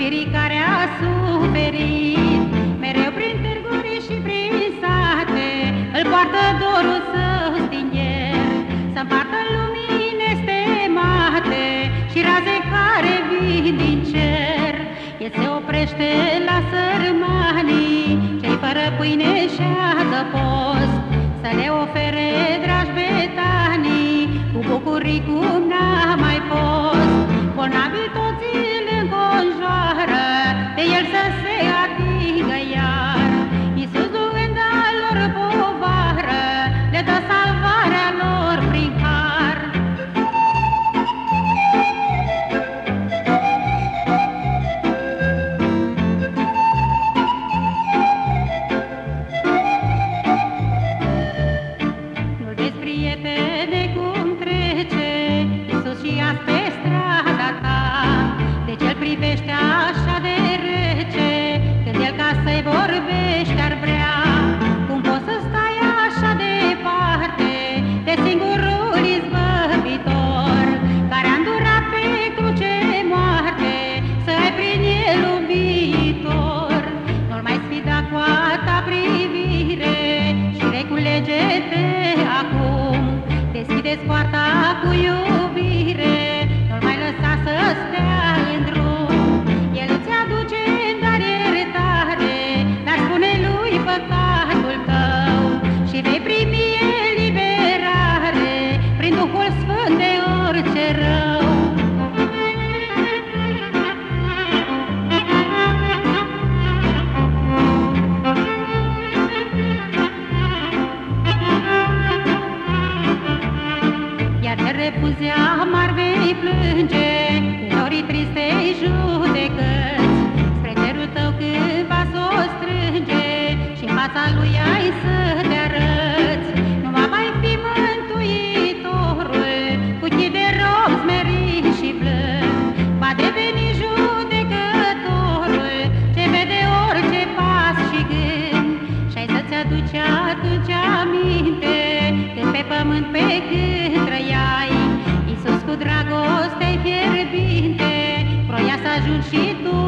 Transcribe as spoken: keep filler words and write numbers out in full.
iubirii care a suferit. Mereu prin târguri și prin sate îl poartă dorul său stingher, să împartă lumii nestemate și raze care vin din cer. El se oprește la sărmanii cei fără pâine și adăpost, să le ofere dragi betanii cu bucurii cum n-a mai fost. Bolnavii toți îl înconjoară, de el să se atingă iar. Iisus, luând a lor povară, le dă salvarea lor prin har. Nu-l vezi, prietene, cum trece Iisus și azi pe strada ta. De ce-l privește așa de rece, când el ca să-i vorbești ar vrea? Cum poți să stai așa departe de singurul izbăvitor, care a îndurat pe cruce moarte, să ai prin el un viitor? Nu-l mai sfida cu a ta privire și reculege-te acum. Deschideți poarta cu iubire, nu-l mai lăsa să stea în drum. El îți aduce în dar iertare, dar spune lui păcatul tău și vei primi eliberare prin Duhul Sfânt de orice rău. Iar de refuze amar vei plânge, în norii tristei judecăți. Spre cerul tău cândva s-o strânge și în fața lui ai să te arăți. Nu va mai fi Mântuitorul cu chip de rob smerit și blând, va deveni judecătorul ce vede orice pas și gând. Și-ai să-ți aduci atunci aminte, când pe pământ pe când trăiai, Iisus cu dragoste fierbinte vroia să ajungi și tu